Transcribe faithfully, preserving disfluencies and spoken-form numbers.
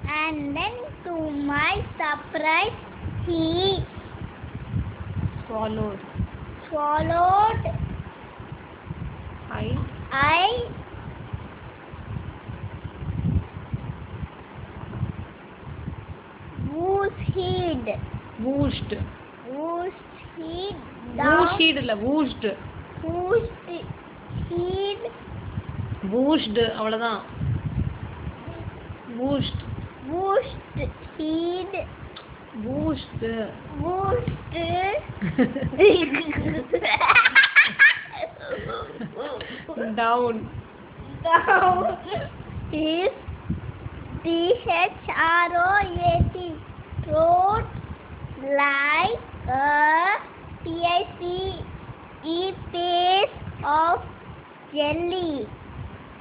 And then to my surprise he swallowed. swallowed. I I whooshed whooshed. whooshed down Whooshed இல்ல whooshed. whooshed heed whooshed அவ்வளவுதான். whooshed whooshed heed whooshed whooshed down. down his T H R O A T throat like a P I C E piece of jelly.